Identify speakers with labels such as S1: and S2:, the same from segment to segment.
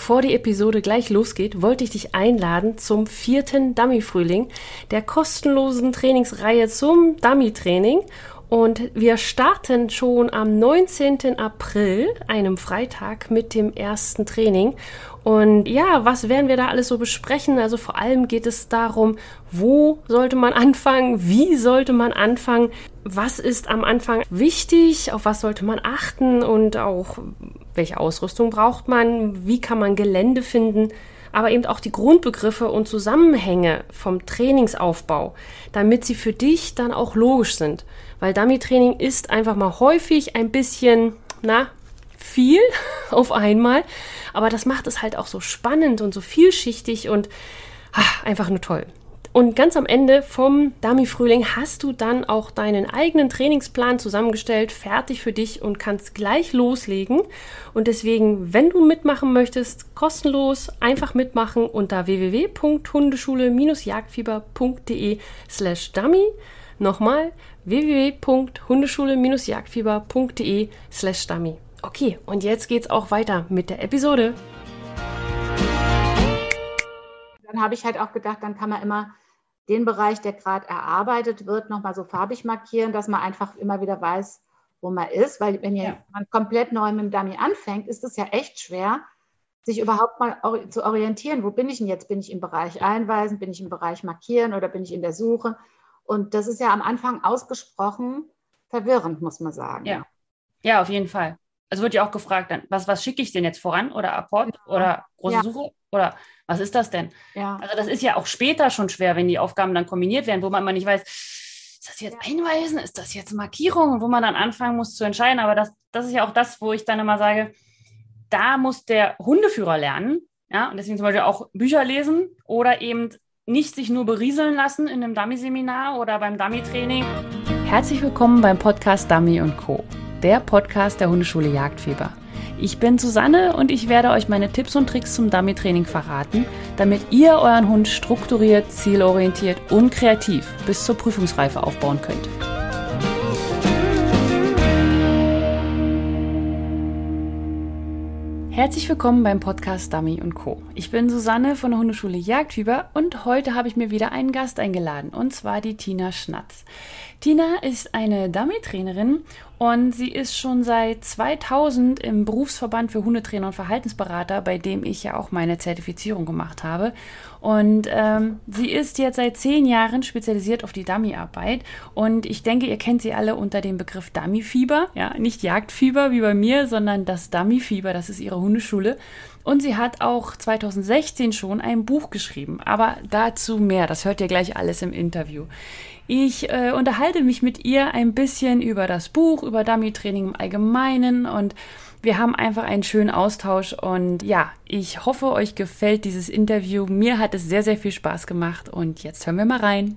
S1: bevor die Episode gleich losgeht, wollte ich dich einladen zum 4. Dummy-Frühling, der kostenlosen Trainingsreihe zum Dummy-Training. Und wir starten schon am 19. April, einem Freitag, mit dem ersten Training. Und ja, was werden wir da alles so besprechen? Also vor allem geht es darum, wo sollte man anfangen? Wie sollte man anfangen? Was ist am Anfang wichtig? Auf was sollte man achten? Und auch, welche Ausrüstung braucht man? Wie kann man Gelände finden? Aber eben auch die Grundbegriffe und Zusammenhänge vom Trainingsaufbau, damit sie für dich dann auch logisch sind. Weil Dummy-Training ist einfach mal häufig ein bisschen, viel auf einmal. Aber das macht es halt auch so spannend und so vielschichtig und einfach nur toll. Und ganz am Ende vom Dummy-Frühling hast du dann auch deinen eigenen Trainingsplan zusammengestellt, fertig für dich und kannst gleich loslegen. Und deswegen, wenn du mitmachen möchtest, kostenlos, einfach mitmachen unter www.hundeschule-jagdfieber.de/dummy. Nochmal www.hundeschule-jagdfieber.de/dummy. Okay, und jetzt geht's auch weiter mit der Episode.
S2: Dann habe ich halt auch gedacht, dann kann man immer den Bereich, der gerade erarbeitet wird, nochmal so farbig markieren, dass man einfach immer wieder weiß, wo man ist. Weil wenn man komplett neu mit dem Dummy anfängt, ist es ja echt schwer, sich überhaupt mal zu orientieren. Wo bin ich denn jetzt? Bin ich im Bereich Einweisen? Bin ich im Bereich Markieren oder bin ich in der Suche? Und das ist ja am Anfang ausgesprochen verwirrend, muss man sagen.
S3: Ja, auf jeden Fall. Also wird ja auch gefragt, dann, was schicke ich denn jetzt voran? Oder Apport oder große Suche? Oder was ist das denn?
S2: Ja.
S3: Also das ist ja auch später schon schwer, wenn die Aufgaben dann kombiniert werden, wo man immer nicht weiß, ist das jetzt Einweisen? Ist das jetzt Markierung? Wo man dann anfangen muss zu entscheiden. Aber das ist ja auch das, wo ich dann immer sage, da muss der Hundeführer lernen. Ja? Und deswegen zum Beispiel auch Bücher lesen oder eben nicht sich nur berieseln lassen in einem Dummy-Seminar oder beim Dummy-Training.
S1: Herzlich willkommen beim Podcast Dummy & Co., der Podcast der Hundeschule Jagdfieber. Ich bin Susanne und ich werde euch meine Tipps und Tricks zum Dummy-Training verraten, damit ihr euren Hund strukturiert, zielorientiert und kreativ bis zur Prüfungsreife aufbauen könnt. Herzlich willkommen beim Podcast Dummy & Co. Ich bin Susanne von der Hundeschule Jagdfieber und heute habe ich mir wieder einen Gast eingeladen, und zwar die Tina Schnatz. Tina ist eine Dummy-Trainerin und sie ist schon seit 2000 im Berufsverband für Hundetrainer und Verhaltensberater, bei dem ich ja auch meine Zertifizierung gemacht habe. Und sie ist jetzt seit 10 Jahren spezialisiert auf die Dummy-Arbeit und ich denke, ihr kennt sie alle unter dem Begriff Dummy-Fieber. Ja, nicht Jagdfieber wie bei mir, sondern das Dummy-Fieber, das ist ihre Hundeschule. Und sie hat auch 2016 schon ein Buch geschrieben, aber dazu mehr, das hört ihr gleich alles im Interview. Ich unterhalte mich mit ihr ein bisschen über das Buch, über Dummy-Training im Allgemeinen und wir haben einfach einen schönen Austausch und ja, ich hoffe, euch gefällt dieses Interview. Mir hat es sehr, sehr viel Spaß gemacht und jetzt hören wir mal rein.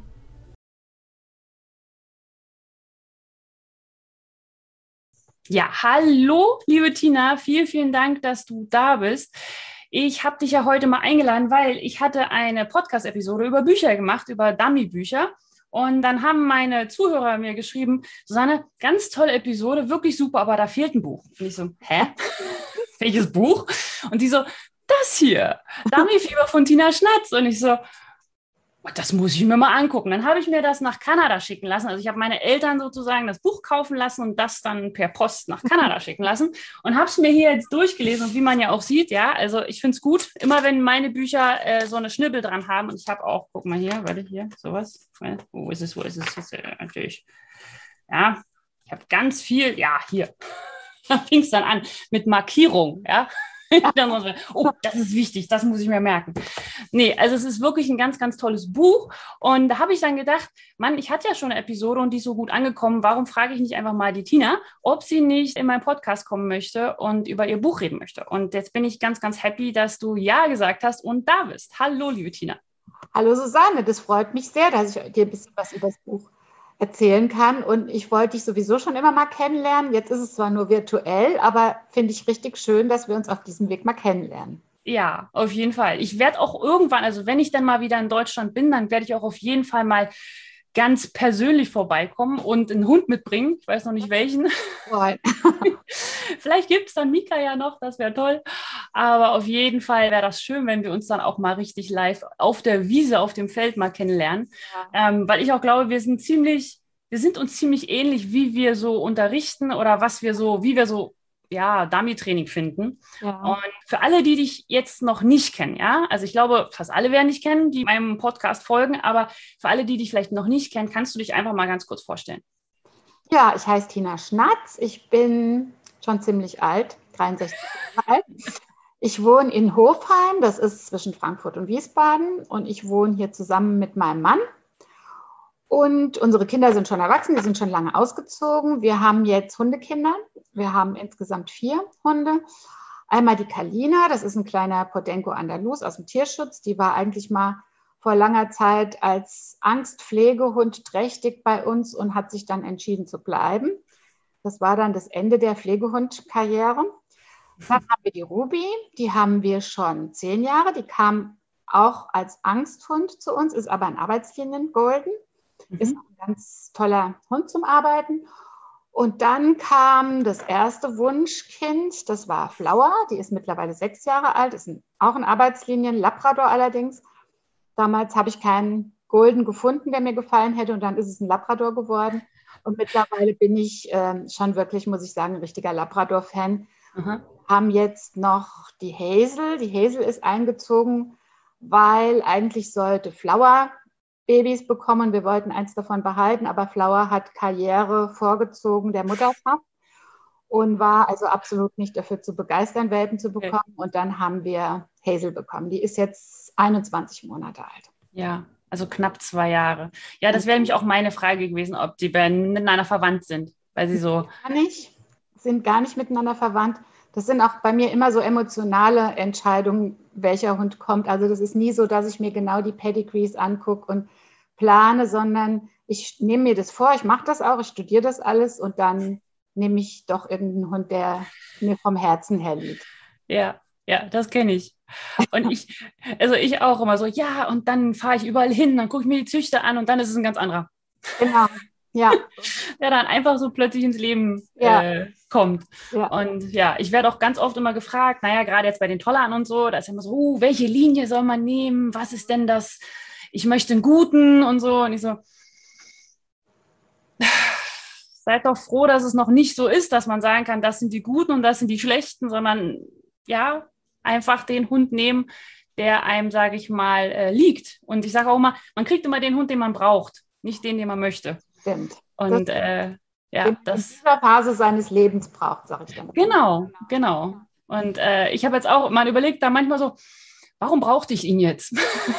S1: Ja, hallo, liebe Tina, vielen, vielen Dank, dass du da bist. Ich habe dich ja heute mal eingeladen, weil ich hatte eine Podcast-Episode über Bücher gemacht, über Dummy-Bücher. Und dann haben meine Zuhörer mir geschrieben, Susanne, ganz tolle Episode, wirklich super, aber da fehlt ein Buch. Und ich so, hä? Welches Buch? Und die so, das hier, Dummy-Fieber von Tina Schnatz. Und ich so, das muss ich mir mal angucken. Dann habe ich mir das nach Kanada schicken lassen. Also ich habe meine Eltern sozusagen das Buch kaufen lassen und das dann per Post nach Kanada schicken lassen und habe es mir hier jetzt durchgelesen. Und wie man ja auch sieht, ja, also ich finde es gut, immer wenn meine Bücher so eine Schnibbel dran haben. Und ich habe auch, guck mal hier, warte hier, sowas. Wo ist es? Jetzt, natürlich. Ja, ich habe ganz viel, ja, hier. Da fing es dann an mit Markierung, ja. Oh, das ist wichtig, das muss ich mir merken. Nee, also es ist wirklich ein ganz, ganz tolles Buch. Und da habe ich dann gedacht, Mann, ich hatte ja schon eine Episode und die ist so gut angekommen. Warum frage ich nicht einfach mal die Tina, ob sie nicht in meinen Podcast kommen möchte und über ihr Buch reden möchte? Und jetzt bin ich ganz, ganz happy, dass du ja gesagt hast und da bist. Hallo, liebe Tina.
S2: Hallo Susanne, das freut mich sehr, dass ich dir ein bisschen was über das Buch erzählen kann. Und ich wollte dich sowieso schon immer mal kennenlernen. Jetzt ist es zwar nur virtuell, aber finde ich richtig schön, dass wir uns auf diesem Weg mal kennenlernen.
S3: Ja, auf jeden Fall. Ich werde auch irgendwann, also wenn ich dann mal wieder in Deutschland bin, dann werde ich auch auf jeden Fall mal ganz persönlich vorbeikommen und einen Hund mitbringen. Ich weiß noch nicht welchen. Vielleicht gibt es dann Mika ja noch, das wäre toll.
S1: Aber auf jeden Fall wäre das schön, wenn wir uns dann auch mal richtig live auf der Wiese, auf dem Feld mal kennenlernen. Ja. Weil ich auch glaube, wir sind uns ziemlich ähnlich, wie wir so unterrichten oder wie wir so Dummy-Training finden. Ja. Und für alle, die dich jetzt noch nicht kennen, ja, also ich glaube, fast alle werden dich kennen, die meinem Podcast folgen, aber für alle, die dich vielleicht noch nicht kennen, kannst du dich einfach mal ganz kurz vorstellen.
S2: Ja, ich heiße Tina Schnatz, ich bin schon ziemlich alt, 63 Jahre alt. Ich wohne in Hofheim, das ist zwischen Frankfurt und Wiesbaden, und ich wohne hier zusammen mit meinem Mann. Und unsere Kinder sind schon erwachsen, die sind schon lange ausgezogen. Wir haben jetzt Hundekinder. Wir haben insgesamt 4 Hunde. Einmal die Kalina, das ist ein kleiner Podenco Andalus aus dem Tierschutz. Die war eigentlich mal vor langer Zeit als Angstpflegehund trächtig bei uns und hat sich dann entschieden zu bleiben. Das war dann das Ende der Pflegehundkarriere. Dann haben wir die Ruby, die haben wir schon 10 Jahre. Die kam auch als Angsthund zu uns, ist aber ein Arbeitslinien-Golden. Ist ein ganz toller Hund zum Arbeiten. Und dann kam das erste Wunschkind, das war Flower, die ist mittlerweile 6 Jahre alt, ist auch ein Arbeitslinien, Labrador allerdings. Damals habe ich keinen Golden gefunden, der mir gefallen hätte, und dann ist es ein Labrador geworden. Und mittlerweile bin ich schon wirklich, muss ich sagen, ein richtiger Labrador-Fan. Haben jetzt noch die Hazel. Die Hazel ist eingezogen, weil eigentlich sollte Flower Babys bekommen. Wir wollten eins davon behalten, aber Flower hat Karriere vorgezogen der Mutterschaft und war also absolut nicht dafür zu begeistern, Welpen zu bekommen. Okay. Und dann haben wir Hazel bekommen. Die ist jetzt 21 Monate alt.
S1: Ja, also knapp 2 Jahre. Ja, das wäre nämlich auch meine Frage gewesen, ob die miteinander verwandt sind, weil sie so...
S2: Sind gar nicht miteinander verwandt. Das sind auch bei mir immer so emotionale Entscheidungen, welcher Hund kommt. Also das ist nie so, dass ich mir genau die Pedigrees angucke und plane, sondern ich nehme mir das vor, ich mache das auch, ich studiere das alles und dann nehme ich doch irgendeinen Hund, der mir vom Herzen her liegt.
S1: Ja, das kenne ich. Und ich auch immer so, ja, und dann fahre ich überall hin, dann gucke ich mir die Züchter an und dann ist es ein ganz anderer.
S2: Genau. Ja.
S1: Der dann einfach so plötzlich ins Leben kommt. Ja. Und ja, ich werde auch ganz oft immer gefragt, gerade jetzt bei den Tollern und so, da ist immer so, welche Linie soll man nehmen? Was ist denn das? Ich möchte einen guten und so. Und ich so, seid doch froh, dass es noch nicht so ist, dass man sagen kann, das sind die Guten und das sind die Schlechten, sondern einfach den Hund nehmen, der einem, sage ich mal, liegt. Und ich sage auch immer, man kriegt immer den Hund, den man braucht, nicht den man möchte.
S2: Stimmt.
S1: Und
S2: in dieser Phase seines Lebens braucht, sage ich dann.
S1: Genau. Und ich habe jetzt auch mal überlegt, da manchmal so, warum brauchte ich ihn jetzt?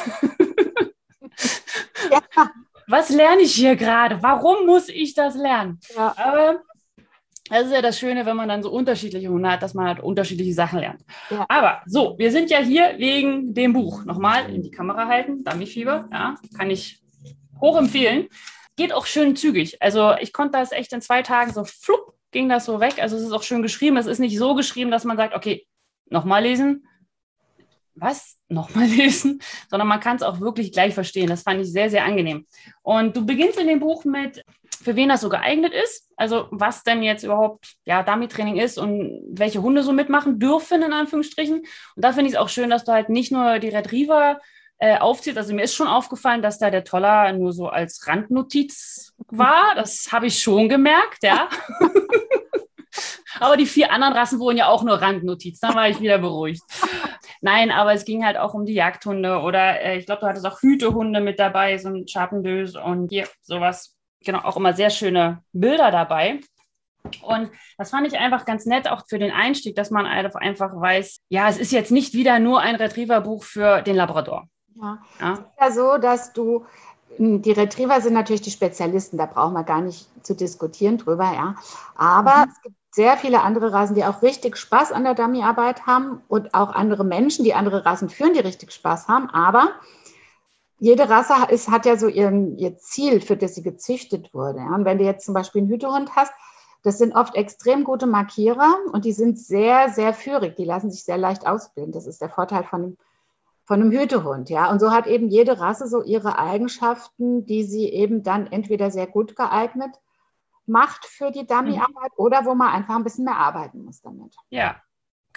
S1: Ja. Was lerne ich hier gerade? Warum muss ich das lernen? Ja. Aber das ist ja das Schöne, wenn man dann so unterschiedliche Hunde hat, dass man halt unterschiedliche Sachen lernt. Ja. Aber so, wir sind ja hier wegen dem Buch. Nochmal in die Kamera halten, Dummyfieber, kann ich hoch empfehlen. Geht auch schön zügig. Also ich konnte das echt in 2 Tagen so flupp, ging das so weg. Also es ist auch schön geschrieben. Es ist nicht so geschrieben, dass man sagt, okay, nochmal lesen. Was? Nochmal lesen? Sondern man kann es auch wirklich gleich verstehen. Das fand ich sehr, sehr angenehm. Und du beginnst in dem Buch mit, für wen das so geeignet ist. Also was denn jetzt überhaupt Dummy-Training ist und welche Hunde so mitmachen dürfen, in Anführungsstrichen. Und da finde ich es auch schön, dass du halt nicht nur die Retriever aufzieht. Also mir ist schon aufgefallen, dass da der Toller nur so als Randnotiz war. Das habe ich schon gemerkt, ja. Aber die 4 anderen Rassen wurden ja auch nur Randnotiz. Dann war ich wieder beruhigt. Nein, aber es ging halt auch um die Jagdhunde oder ich glaube, du hattest auch Hütehunde mit dabei, so ein Charpendös und hier sowas. Genau, auch immer sehr schöne Bilder dabei. Und das fand ich einfach ganz nett, auch für den Einstieg, dass man einfach weiß, es ist jetzt nicht wieder nur ein Retrieverbuch für den Labrador.
S2: Ja. Es ist ja so, dass die Retriever sind natürlich die Spezialisten, da brauchen wir gar nicht zu diskutieren drüber, ja. Aber es gibt sehr viele andere Rassen, die auch richtig Spaß an der Dummyarbeit haben und auch andere Menschen, die andere Rassen führen, die richtig Spaß haben. Aber jede Rasse hat ja so ihr Ziel, für das sie gezüchtet wurde. Ja. Und wenn du jetzt zum Beispiel einen Hütehund hast, das sind oft extrem gute Markierer und die sind sehr, sehr führig. Die lassen sich sehr leicht ausbilden. Das ist der Vorteil von einem Hütehund, ja. Und so hat eben jede Rasse so ihre Eigenschaften, die sie eben dann entweder sehr gut geeignet macht für die Dummyarbeit oder wo man einfach ein bisschen mehr arbeiten muss damit.
S1: Ja,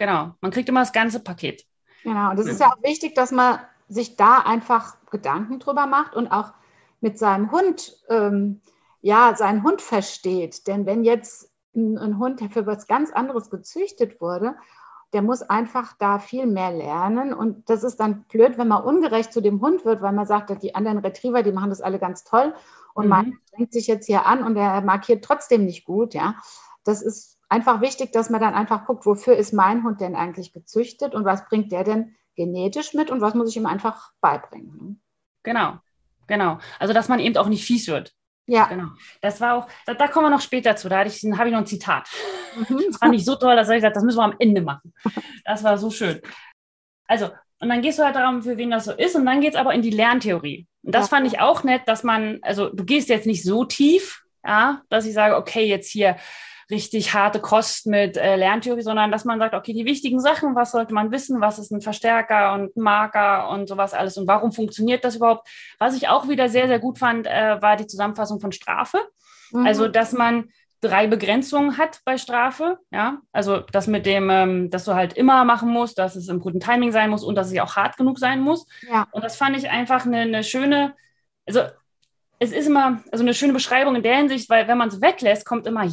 S3: Genau. Man kriegt immer das ganze Paket.
S2: Genau. Und es ist ja auch wichtig, dass man sich da einfach Gedanken drüber macht und auch mit seinem Hund, seinen Hund versteht. Denn wenn jetzt ein Hund, der für was ganz anderes gezüchtet wurde, der muss einfach da viel mehr lernen. Und das ist dann blöd, wenn man ungerecht zu dem Hund wird, weil man sagt, die anderen Retriever, die machen das alle ganz toll. Und man strengt sich jetzt hier an und der markiert trotzdem nicht gut. Ja, das ist einfach wichtig, dass man dann einfach guckt, wofür ist mein Hund denn eigentlich gezüchtet und was bringt der denn genetisch mit und was muss ich ihm einfach beibringen.
S3: Genau. Also, dass man eben auch nicht fies wird.
S2: Ja.
S3: Genau. Das war auch, da kommen wir noch später zu. Da habe ich noch ein Zitat. Das fand ich so toll, dass ich gesagt habe, das müssen wir am Ende machen. Das war so schön. Also, und dann gehst du halt darum, für wen das so ist. Und dann geht es aber in die Lerntheorie. Und das fand ich auch nett, dass du gehst jetzt nicht so tief, ja, dass ich sage, okay, jetzt hier richtig harte Kost mit Lerntheorie, sondern dass man sagt, okay, die wichtigen Sachen, was sollte man wissen, was ist ein Verstärker und ein Marker und sowas alles und warum funktioniert das überhaupt? Was ich auch wieder sehr, sehr gut fand, war die Zusammenfassung von Strafe. Also, dass man 3 Begrenzungen hat bei Strafe, ja, also das mit dem, dass du halt immer machen musst, dass es im guten Timing sein muss und dass es auch hart genug sein muss.
S2: Ja.
S3: Und das fand ich einfach eine schöne, also es ist immer eine schöne Beschreibung in der Hinsicht, weil wenn man es weglässt, kommt immer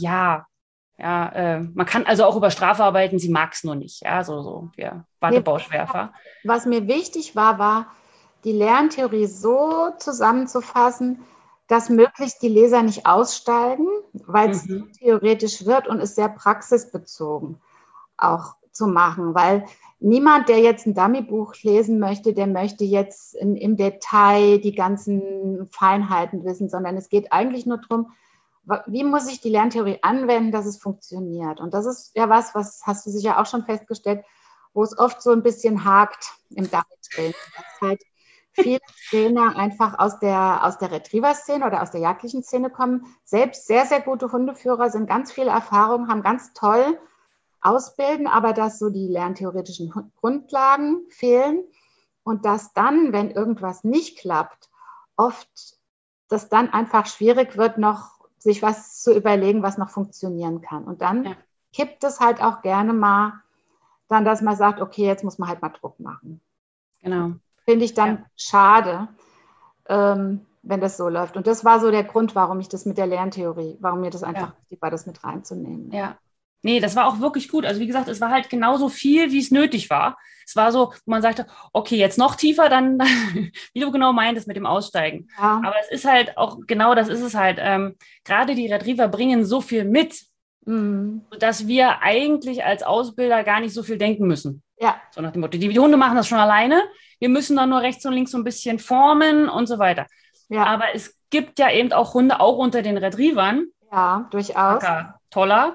S3: man kann also auch über Strafe arbeiten, sie mag es nur nicht, ja, Wattebauschwerfer.
S2: Was mir wichtig war, die Lerntheorie so zusammenzufassen, dass möglichst die Leser nicht aussteigen, weil es theoretisch wird und es sehr praxisbezogen auch zu machen, weil niemand, der jetzt ein Dummy-Buch lesen möchte, der möchte jetzt im Detail die ganzen Feinheiten wissen, sondern es geht eigentlich nur darum, wie muss ich die Lerntheorie anwenden, dass es funktioniert? Und das ist ja was hast du sicher auch schon festgestellt, wo es oft so ein bisschen hakt im Dummy-Training. Dass halt viele Trainer einfach aus der Retriever-Szene oder aus der jagdlichen Szene kommen, selbst sehr, sehr gute Hundeführer, sind ganz viel Erfahrung, haben ganz toll ausbilden, aber dass so die lerntheoretischen Grundlagen fehlen und dass dann, wenn irgendwas nicht klappt, oft das dann einfach schwierig wird, noch sich was zu überlegen, was noch funktionieren kann. Und dann kippt es halt auch gerne mal dann, dass man sagt, okay, jetzt muss man halt mal Druck machen.
S3: Genau.
S2: Finde ich dann schade, wenn das so läuft. Und das war so der Grund, warum ich das mit der Lerntheorie, warum mir das einfach wichtig war, das mit reinzunehmen.
S3: Ja. Nee, das war auch wirklich gut. Also wie gesagt, es war halt genauso viel, wie es nötig war. Es war so, wo man sagte, okay, jetzt noch tiefer, dann wie du genau meintest mit dem Aussteigen. Ja. Aber es ist halt auch, genau das ist es halt. Gerade die Retriever bringen so viel mit, dass wir eigentlich als Ausbilder gar nicht so viel denken müssen.
S2: Ja.
S3: So nach dem Motto, die Hunde machen das schon alleine. Wir müssen dann nur rechts und links so ein bisschen formen und so weiter. Ja. Aber es gibt ja eben auch Hunde, auch unter den Retrievern.
S2: Ja, durchaus.
S3: Toller.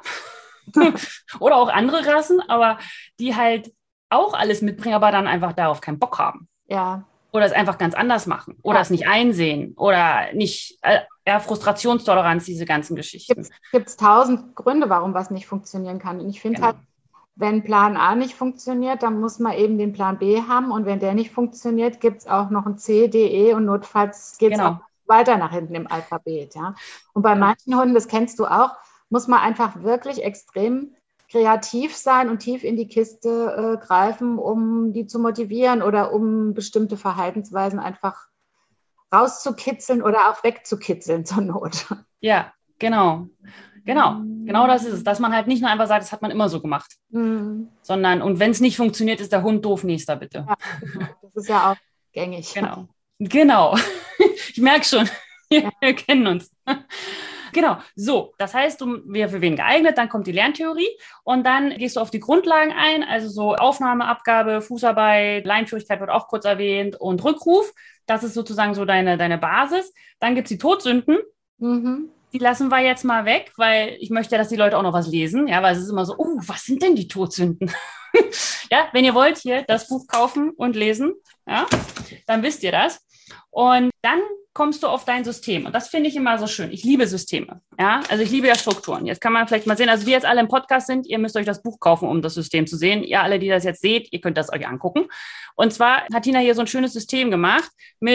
S3: Oder auch andere Rassen, aber die halt auch alles mitbringen, aber dann einfach darauf keinen Bock haben.
S2: Ja.
S3: Oder es einfach ganz anders machen. Oder es nicht einsehen. Oder nicht, Frustrationstoleranz, diese ganzen Geschichten.
S2: Gibt es 1000 Gründe, warum was nicht funktionieren kann. Und ich finde halt, wenn Plan A nicht funktioniert, dann muss man eben den Plan B haben. Und wenn der nicht funktioniert, gibt es auch noch ein C, D, E und notfalls geht es auch weiter nach hinten im Alphabet. Ja? Und bei manchen Hunden, das kennst du auch, muss man einfach wirklich extrem kreativ sein und tief in die Kiste greifen, um die zu motivieren oder um bestimmte Verhaltensweisen einfach rauszukitzeln oder auch wegzukitzeln zur Not.
S3: Ja, genau. Genau das ist es, dass man halt nicht nur einfach sagt, das hat man immer so gemacht, sondern, und wenn es nicht funktioniert, ist der Hund doof, nächster bitte.
S2: Ja, das ist ja auch gängig.
S3: Genau. Ich merke schon, wir kennen uns. Genau, so, das heißt, wer für wen geeignet, dann kommt die Lerntheorie und dann gehst du auf die Grundlagen ein, also so Aufnahme, Abgabe, Fußarbeit, Leinführigkeit wird auch kurz erwähnt und Rückruf, das ist sozusagen so deine Basis. Dann gibt es die Todsünden, die lassen wir jetzt mal weg, weil ich möchte ja, dass die Leute auch noch was lesen, ja, weil es ist immer so, was sind denn die Todsünden? Ja, wenn ihr wollt, hier das Buch kaufen und lesen, ja, dann wisst ihr das. Und dann kommst du auf dein System. Und das finde ich immer so schön. Ich liebe Systeme. Ja, also ich liebe ja Strukturen. Jetzt kann man vielleicht mal sehen, also wir jetzt alle im Podcast sind, ihr müsst euch das Buch kaufen, um das System zu sehen. Ihr alle, die das jetzt seht, ihr könnt das euch angucken. Und zwar hat Tina hier so ein schönes System gemacht mit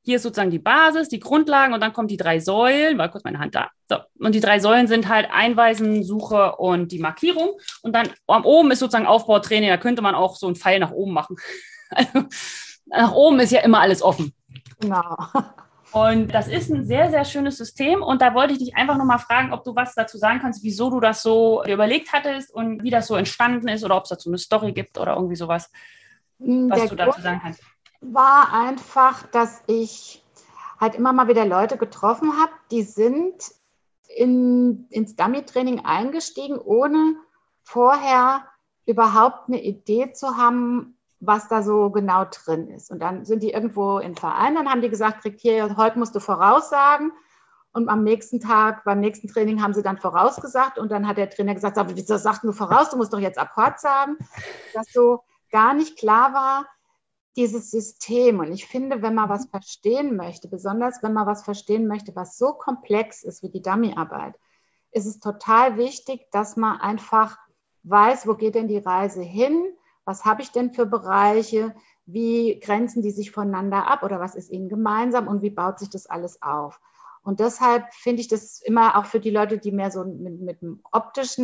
S1: hier ist sozusagen die Basis, die Grundlagen und dann kommen die 3 Säulen, war kurz meine Hand da. So. Und die 3 Säulen sind halt Einweisen, Suche und die Markierung. Und dann oben ist sozusagen Aufbautraining, da könnte man auch so einen Pfeil nach oben machen. Also nach oben ist ja immer alles offen.
S2: Genau.
S1: Und das ist ein sehr, sehr schönes System. Und da wollte ich dich einfach nochmal fragen, ob du was dazu sagen kannst, wieso du das so dir überlegt hattest und wie das so entstanden ist oder ob es dazu eine Story gibt oder irgendwie sowas, was du dazu sagen kannst.
S2: War einfach, dass ich halt immer mal wieder Leute getroffen habe, die sind ins Dummy-Training eingestiegen, ohne vorher überhaupt eine Idee zu haben, was da so genau drin ist. Und dann sind die irgendwo im Verein, dann haben die gesagt, krieg hier, heute musst du voraussagen. Und am nächsten Tag, beim nächsten Training haben sie dann vorausgesagt. Und dann hat der Trainer gesagt, wieso sagst du voraus, du musst doch jetzt Akkord sagen. Dass so gar nicht klar war, dieses System. Und ich finde, wenn man was verstehen möchte, besonders wenn man was verstehen möchte, was so komplex ist wie die Dummyarbeit, ist es total wichtig, dass man einfach weiß, wo geht denn die Reise hin? Was habe ich denn für Bereiche? Wie grenzen die sich voneinander ab oder was ist ihnen gemeinsam und wie baut sich das alles auf? Und deshalb finde ich das immer auch für die Leute, die mehr so mit dem optisch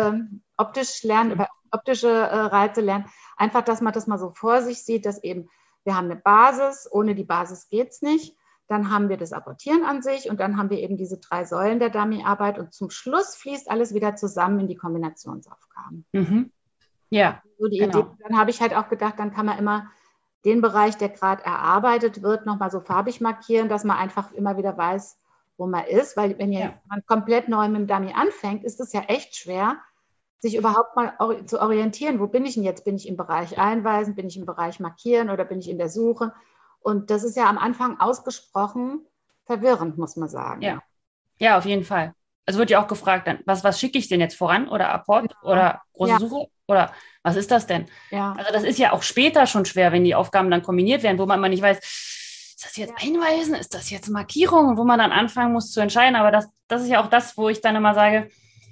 S2: lernen, über optische Reize lernen, einfach, dass man das mal so vor sich sieht, dass eben wir haben eine Basis, ohne die Basis geht es nicht. Dann haben wir das Apportieren an sich und dann haben wir eben diese 3 Säulen der Dummyarbeit und zum Schluss fließt alles wieder zusammen in die Kombinationsaufgaben.
S1: Mhm. Ja,
S2: so die
S1: genau.
S2: Idee. Dann habe ich halt auch gedacht, dann kann man immer den Bereich, der gerade erarbeitet wird, nochmal so farbig markieren, dass man einfach immer wieder weiß, wo man ist. Weil wenn man komplett neu mit dem Dummy anfängt, ist es ja echt schwer, sich überhaupt mal zu orientieren. Wo bin ich denn jetzt? Bin ich im Bereich Einweisen? Bin ich im Bereich Markieren? Oder bin ich in der Suche? Und das ist ja am Anfang ausgesprochen verwirrend, muss man sagen.
S1: Ja, auf jeden Fall. Also wird ja auch gefragt, dann, was schicke ich denn jetzt voran? Oder Apport oder große Suche? Oder was ist das denn?
S2: Ja.
S1: Also das ist ja auch später schon schwer, wenn die Aufgaben dann kombiniert werden, wo man immer nicht weiß, ist das jetzt Einweisen? Ist das jetzt Markierung? Wo man dann anfangen muss zu entscheiden. Aber das ist ja auch das, wo ich dann immer sage,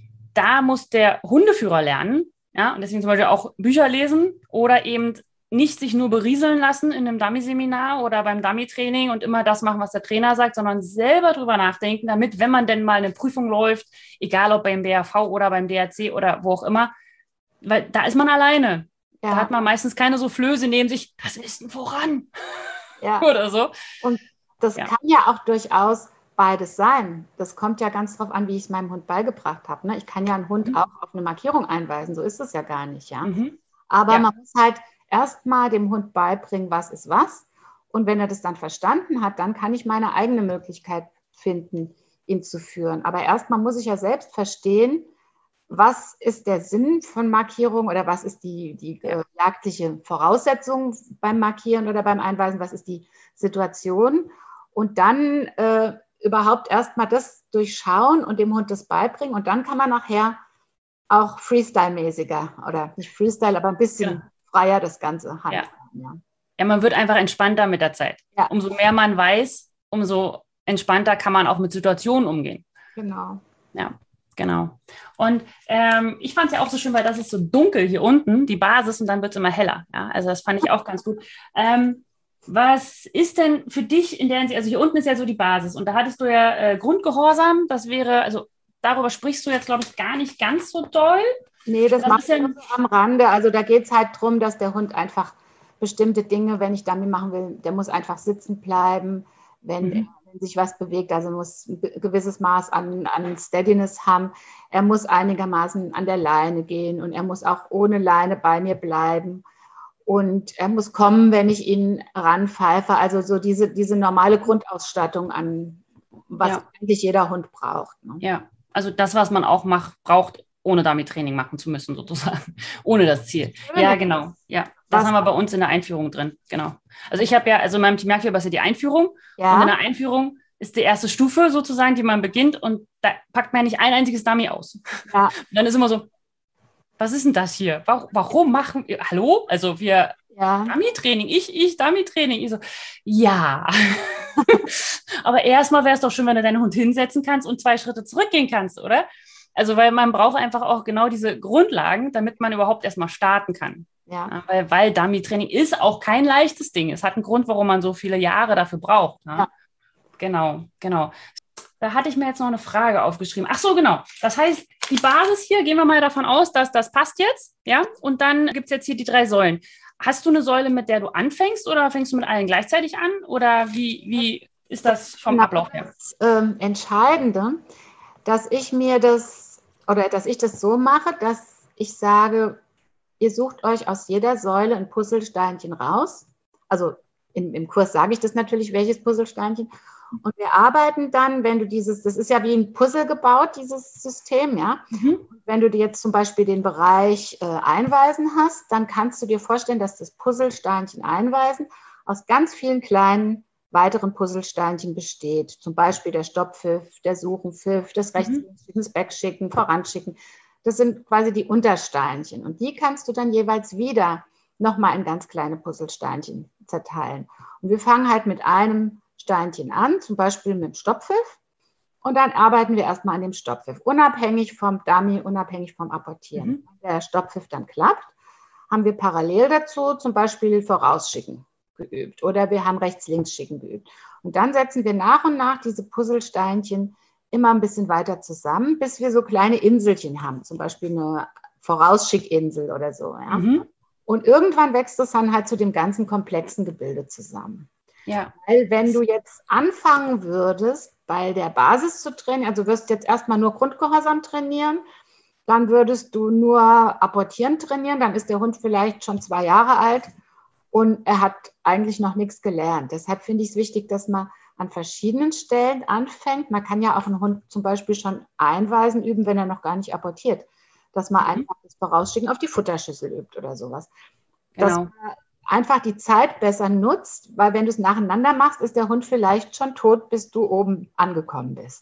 S1: da muss der Hundeführer lernen. Ja? Und deswegen zum Beispiel auch Bücher lesen oder eben nicht sich nur berieseln lassen in einem Dummy-Seminar oder beim Dummy-Training und immer das machen, was der Trainer sagt, sondern selber drüber nachdenken, damit, wenn man denn mal eine Prüfung läuft, egal ob beim BRV oder beim DRC oder wo auch immer, weil da ist man alleine. Da hat man meistens keine Soufflöse neben sich, was ist denn voran? Oder so.
S2: Und das kann ja auch durchaus beides sein. Das kommt ja ganz drauf an, wie ich es meinem Hund beigebracht habe. Ne? Ich kann ja einen Hund auch auf eine Markierung einweisen, so ist es ja gar nicht. Ja? Aber man muss halt erstmal dem Hund beibringen, was ist was. Und wenn er das dann verstanden hat, dann kann ich meine eigene Möglichkeit finden, ihn zu führen. Aber erstmal muss ich ja selbst verstehen, was ist der Sinn von Markierung oder was ist die jagdliche Voraussetzung beim Markieren oder beim Einweisen, was ist die Situation. Und dann überhaupt erstmal das durchschauen und dem Hund das beibringen. Und dann kann man nachher auch Freestyle-mäßiger oder nicht Freestyle, aber ein bisschen freier das Ganze handhaben.
S1: Ja, man wird einfach entspannter mit der Zeit. Ja. Umso mehr man weiß, umso entspannter kann man auch mit Situationen umgehen.
S2: Genau.
S1: Ja, genau. Und ich fand es ja auch so schön, weil das ist so dunkel hier unten, die Basis, und dann wird es immer heller. Ja? Also das fand ich auch ganz gut. Was ist denn für dich in der Hinsicht, also hier unten ist ja so die Basis und da hattest du ja Grundgehorsam, das wäre, also darüber sprichst du jetzt, glaube ich, gar nicht ganz so doll.
S2: Nee, das macht ja am Rande. Also da geht es halt darum, dass der Hund einfach bestimmte Dinge, wenn ich Dummy machen will, der muss einfach sitzen bleiben, wenn sich was bewegt, also muss ein gewisses Maß an Steadiness haben. Er muss einigermaßen an der Leine gehen und er muss auch ohne Leine bei mir bleiben. Und er muss kommen, wenn ich ihn ranpfeife. Also so diese normale Grundausstattung an, was eigentlich jeder Hund braucht. Ne?
S1: Ja, also das, was man auch braucht, ohne Dummy-Training machen zu müssen, sozusagen. Ohne das Ziel. Ja, genau. Ja, das haben wir bei uns in der Einführung drin. Genau. Also ich habe ja, also in meinem Team Jagdfieber ist ja die Einführung. Ja. Und in der Einführung ist die erste Stufe sozusagen, die man beginnt. Und da packt man nicht ein einziges Dummy aus. Ja. Und dann ist immer so, was ist denn das hier? Warum machen wir, hallo? Also wir, Dummy-Training, ich Dummy-Training. Ich so, ja. Aber erstmal wäre es doch schön, wenn du deinen Hund hinsetzen kannst und 2 Schritte zurückgehen kannst, oder? Also weil man braucht einfach auch genau diese Grundlagen, damit man überhaupt erstmal starten kann.
S2: Ja.
S1: Weil Dummy-Training ist auch kein leichtes Ding. Es hat einen Grund, warum man so viele Jahre dafür braucht. Ne?
S2: Ja.
S1: Genau. Da hatte ich mir jetzt noch eine Frage aufgeschrieben. Ach so, genau. Das heißt, die Basis hier, gehen wir mal davon aus, dass das passt jetzt. Ja, und dann gibt es jetzt hier die 3 Säulen. Hast du eine Säule, mit der du anfängst oder fängst du mit allen gleichzeitig an? Oder wie ist das vom Ablauf her?
S2: Das Entscheidende, dass ich das so mache, dass ich sage, ihr sucht euch aus jeder Säule ein Puzzlesteinchen raus. Also im Kurs sage ich das natürlich, welches Puzzlesteinchen. Und wir arbeiten dann, wenn du das ist ja wie ein Puzzle gebaut, dieses System, ja. Wenn du dir jetzt zum Beispiel den Bereich Einweisen hast, dann kannst du dir vorstellen, dass das Puzzlesteinchen Einweisen aus ganz vielen kleinen weiteren Puzzlesteinchen besteht. Zum Beispiel der Stopppfiff, der Suchenpfiff, das Rechtsschicken, das Backschicken, Voranschicken. Das sind quasi die Untersteinchen. Und die kannst du dann jeweils wieder nochmal in ganz kleine Puzzlesteinchen zerteilen. Und wir fangen halt mit einem Steinchen an, zum Beispiel mit dem Stopppfiff. Und dann arbeiten wir erstmal an dem Stopppfiff, unabhängig vom Dummy, unabhängig vom Apportieren. Wenn der Stopppfiff dann klappt, haben wir parallel dazu zum Beispiel Vorausschicken geübt oder wir haben Rechts-Links-Schicken geübt. Und dann setzen wir nach und nach diese Puzzlesteinchen immer ein bisschen weiter zusammen, bis wir so kleine Inselchen haben, zum Beispiel eine Vorausschickinsel oder so. Ja? Und irgendwann wächst es dann halt zu dem ganzen komplexen Gebilde zusammen.
S1: Ja.
S2: Weil wenn du jetzt anfangen würdest, bei der Basis zu trainieren, also wirst du jetzt erstmal nur Grundgehorsam trainieren, dann würdest du nur Apportieren trainieren, dann ist der Hund vielleicht schon 2 Jahre alt und er hat eigentlich noch nichts gelernt. Deshalb finde ich es wichtig, dass man an verschiedenen Stellen anfängt. Man kann ja auch einen Hund zum Beispiel schon einweisen üben, wenn er noch gar nicht apportiert. Dass man einfach das Vorausschicken auf die Futterschüssel übt oder sowas.
S1: Genau.
S2: Dass man einfach die Zeit besser nutzt, weil wenn du es nacheinander machst, ist der Hund vielleicht schon tot, bis du oben angekommen bist.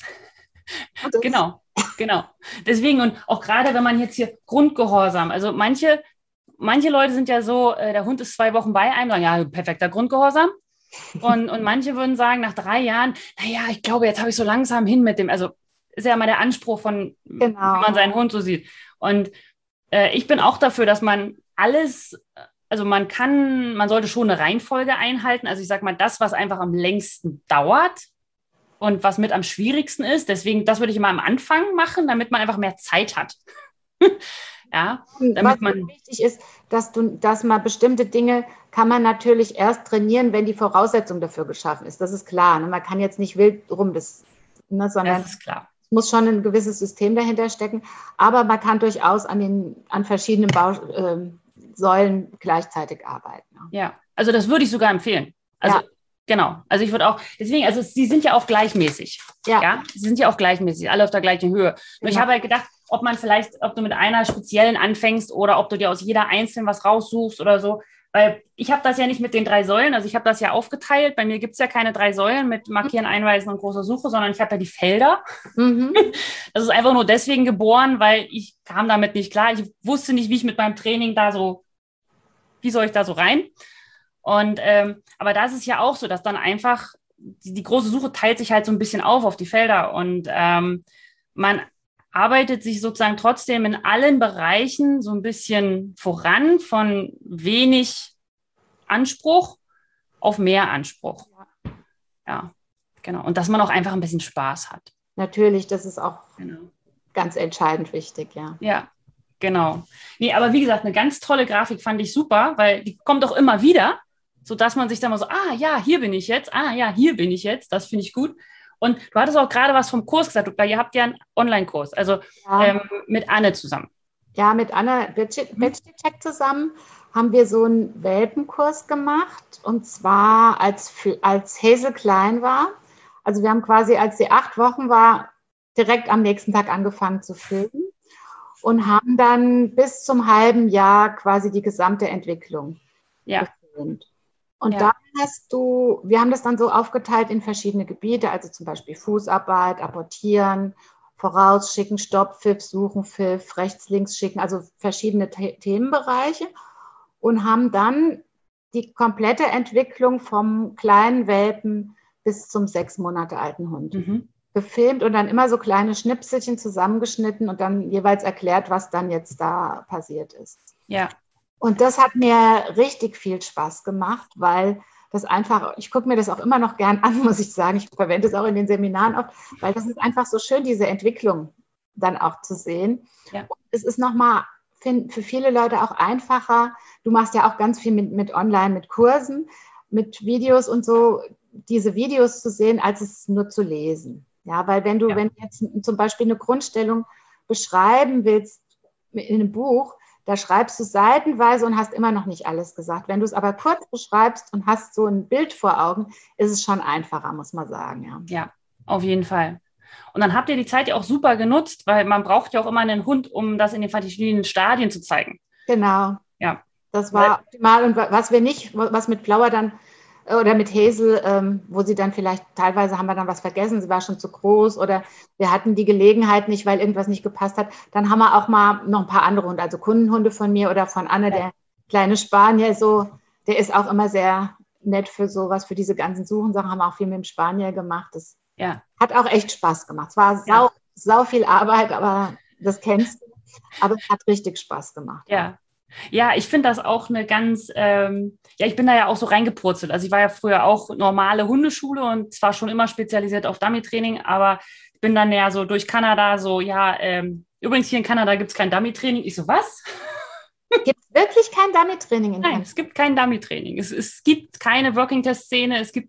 S1: Genau. Deswegen und auch gerade, wenn man jetzt hier Grundgehorsam, also manche Leute sind ja so, der Hund ist 2 Wochen bei einem, sagen, ja, perfekter Grundgehorsam. Und manche würden sagen, nach 3 Jahren, naja, ich glaube, jetzt habe ich so langsam hin mit dem, also ist ja mal der Anspruch von, wie man seinen Hund so sieht. Und ich bin auch dafür, dass man alles, also man sollte schon eine Reihenfolge einhalten. Also ich sage mal, das, was einfach am längsten dauert und was mit am schwierigsten ist, deswegen, das würde ich immer am Anfang machen, damit man einfach mehr Zeit hat. Ja, damit
S2: was wichtig ist, dass man bestimmte Dinge kann man natürlich erst trainieren, wenn die Voraussetzung dafür geschaffen ist. Das ist klar. Ne? Man kann jetzt nicht wild rum, sondern
S1: das ist klar.
S2: Es muss schon ein gewisses System dahinter stecken. Aber man kann durchaus an verschiedenen Säulen gleichzeitig arbeiten.
S1: Ja, also das würde ich sogar empfehlen. Also genau. Also ich würde auch, deswegen, also sie sind ja auch gleichmäßig. Ja. Sie sind ja auch gleichmäßig, alle auf der gleichen Höhe. Nur ich habe halt gedacht, ob du mit einer speziellen anfängst oder ob du dir aus jeder einzelnen was raussuchst oder so. Weil ich habe das ja nicht mit den 3 Säulen, also ich habe das ja aufgeteilt. Bei mir gibt es ja keine 3 Säulen mit Markieren, Einweisen und großer Suche, sondern ich habe ja die Felder. Das ist einfach nur deswegen geboren, weil ich kam damit nicht klar. Ich wusste nicht, wie ich mit meinem Training wie soll ich da so rein? Und aber da ist es ja auch so, dass dann einfach die große Suche teilt sich halt so ein bisschen auf die Felder und man arbeitet sich sozusagen trotzdem in allen Bereichen so ein bisschen voran von wenig Anspruch auf mehr Anspruch. Ja, genau. Und dass man auch einfach ein bisschen Spaß hat.
S2: Natürlich, das ist auch ganz entscheidend wichtig, ja.
S1: Ja, genau. Nee, aber wie gesagt, eine ganz tolle Grafik fand ich super, weil die kommt auch immer wieder, sodass man sich dann mal so, hier bin ich jetzt, hier bin ich jetzt, das finde ich gut. Und du hattest auch gerade was vom Kurs gesagt, weil ihr habt ja einen Online-Kurs, also mit Anne zusammen.
S2: Ja, mit Anne Betschicek zusammen haben wir so einen Welpenkurs gemacht und zwar als Hazel klein war. Also wir haben quasi, als sie 8 Wochen war, direkt am nächsten Tag angefangen zu filmen und haben dann bis zum halben Jahr quasi die gesamte Entwicklung gefilmt. Und da wir haben das dann so aufgeteilt in verschiedene Gebiete, also zum Beispiel Fußarbeit, Apportieren, Vorausschicken, Stopppfiff, Suchenpfiff, Rechts-Links schicken, also verschiedene Themenbereiche und haben dann die komplette Entwicklung vom kleinen Welpen bis zum 6 Monate alten Hund gefilmt und dann immer so kleine Schnipselchen zusammengeschnitten und dann jeweils erklärt, was dann jetzt da passiert ist.
S1: Ja.
S2: Und das hat mir richtig viel Spaß gemacht, weil das einfach, ich gucke mir das auch immer noch gern an, muss ich sagen. Ich verwende es auch in den Seminaren oft, weil das ist einfach so schön, diese Entwicklung dann auch zu sehen. Ja. Und es ist nochmal für viele Leute auch einfacher. Du machst ja auch ganz viel mit Online, mit Kursen, mit Videos und so, diese Videos zu sehen, als es nur zu lesen. Ja, weil wenn du jetzt zum Beispiel eine Grundstellung beschreiben willst in einem Buch, da schreibst du seitenweise und hast immer noch nicht alles gesagt. Wenn du es aber kurz beschreibst und hast so ein Bild vor Augen, ist es schon einfacher, muss man sagen.
S3: Ja, auf jeden Fall. Und dann habt ihr die Zeit ja auch super genutzt, weil man braucht ja auch immer einen Hund, um das in den verschiedenen Stadien zu zeigen.
S2: Genau.
S3: Ja.
S2: Das war optimal. Und was mit Flower dann oder mit Hazel, wo sie dann vielleicht, teilweise haben wir dann was vergessen, sie war schon zu groß oder wir hatten die Gelegenheit nicht, weil irgendwas nicht gepasst hat, dann haben wir auch mal noch ein paar andere Hunde, also Kundenhunde von mir oder von Anne, der kleine Spanier, so, der ist auch immer sehr nett für sowas, für diese ganzen Suchensachen, haben wir auch viel mit dem Spanier gemacht, das hat auch echt Spaß gemacht, es war sau viel Arbeit, aber das kennst du, aber es hat richtig Spaß gemacht.
S3: Ja, ich finde das auch eine ganz, ich bin da ja auch so reingepurzelt. Also ich war ja früher auch normale Hundeschule und zwar schon immer spezialisiert auf Dummy-Training, aber ich bin dann ja so durch Kanada so, übrigens hier in Kanada gibt es kein Dummy-Training. Ich so, was?
S2: Gibt es wirklich kein Dummy-Training in Kanada?
S3: Nein, es gibt kein Dummy-Training. Es gibt keine Working-Test-Szene, es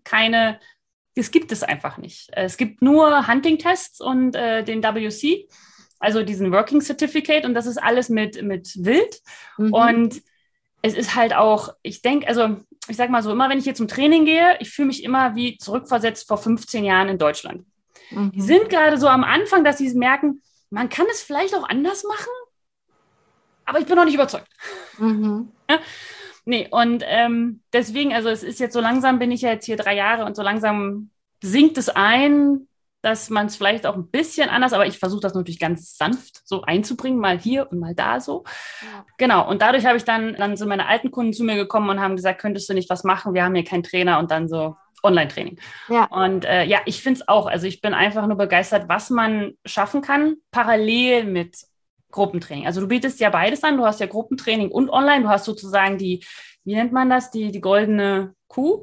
S3: gibt es einfach nicht. Es gibt nur Hunting-Tests und den WC. Also diesen Working Certificate und das ist alles mit Wild. Mhm. Und es ist halt auch, ich denke, also ich sag mal so, immer wenn ich hier zum Training gehe, ich fühle mich immer wie zurückversetzt vor 15 Jahren in Deutschland. Mhm. Die sind gerade so am Anfang, dass sie merken, man kann es vielleicht auch anders machen, aber ich bin noch nicht überzeugt. Mhm. Ja? Nee, und deswegen, also es ist jetzt so langsam, bin ich ja jetzt hier 3 Jahre und so langsam sinkt es ein, dass man es vielleicht auch ein bisschen anders, aber ich versuche das natürlich ganz sanft so einzubringen, mal hier und mal da so. Ja. Genau, und dadurch habe ich dann sind meine alten Kunden zu mir gekommen und haben gesagt, könntest du nicht was machen, wir haben hier keinen Trainer und dann so Online-Training. Ja. Und ich finde es auch, also ich bin einfach nur begeistert, was man schaffen kann, parallel mit Gruppentraining. Also du bietest ja beides an, du hast ja Gruppentraining und Online, du hast sozusagen wie nennt man das, die goldene Kuh?